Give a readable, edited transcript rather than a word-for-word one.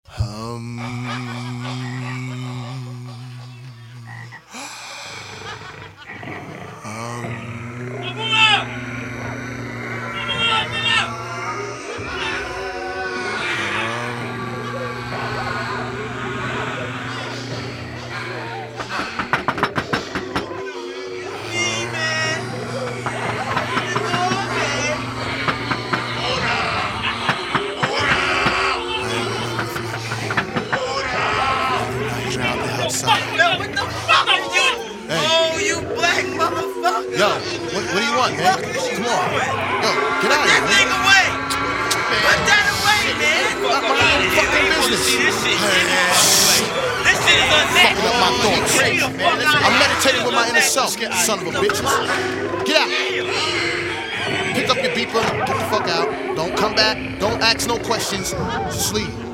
Yo, what do you want, man? Come on. Yo, get out of here, man. Away. Put that away, man. Not my own fucking business. This shit is unnatural. Fucking up my thoughts. I'm meditating with my inner self, son of a bitches. Get out. Pick up your beeper, get the fuck out. Don't come back. Don't ask no questions. Just leave.